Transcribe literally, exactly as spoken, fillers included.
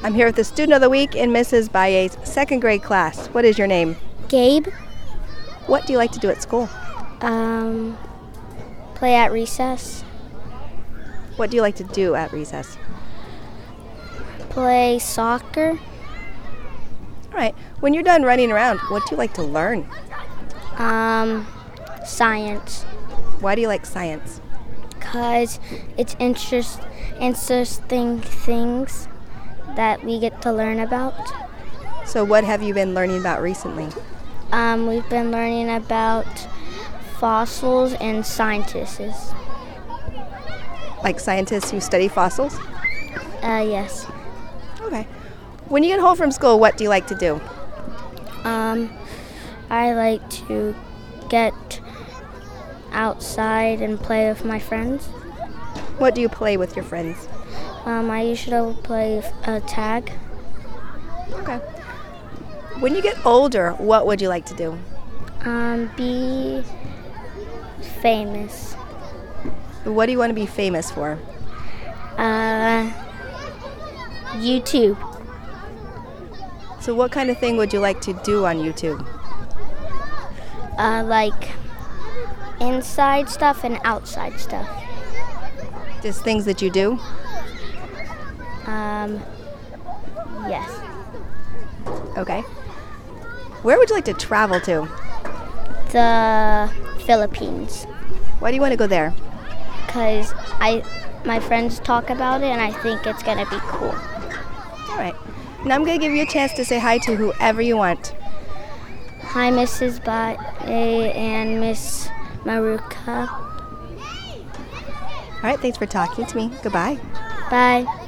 I'm here with the Student of the Week in Missus Valle's second grade class. What is your name? Gabe. What do you like to do at school? Um, play at recess. What do you like to do at recess? Play soccer. All right. When you're done running around, what do you like to learn? Um, science. Why do you like science? Because it's interest, interesting things that we get to learn about. So what have you been learning about recently? Um, we've been learning about fossils and scientists. Like scientists who study fossils? Uh, yes. Okay. When you get home from school, what do you like to do? Um, I like to get outside and play with my friends. What do you play with your friends? Um, I usually play uh, tag. Okay. When you get older, what would you like to do? Um, be famous. What do you want to be famous for? Uh, YouTube. So what kind of thing would you like to do on YouTube? Uh, like inside stuff and outside stuff. Just things that you do? Um, yes. Okay. Where would you like to travel to? The Philippines. Why do you want to go there? Because I, my friends talk about it and I think it's going to be cool. All right. Now I'm going to give you a chance to say hi to whoever you want. Hi, Missus Bate and Miss Maruka. All right, thanks for talking to me. Goodbye. Bye.